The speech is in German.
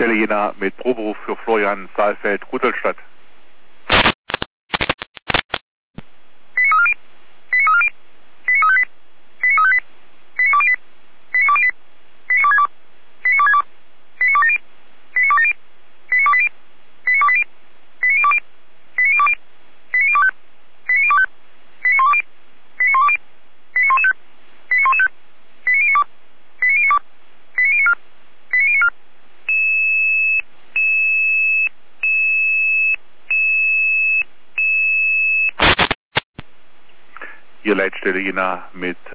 Leitstelle Jena mit Proberuf für Florian Saalfeld, Rudolstadt. Hier Leitstelle Jena mit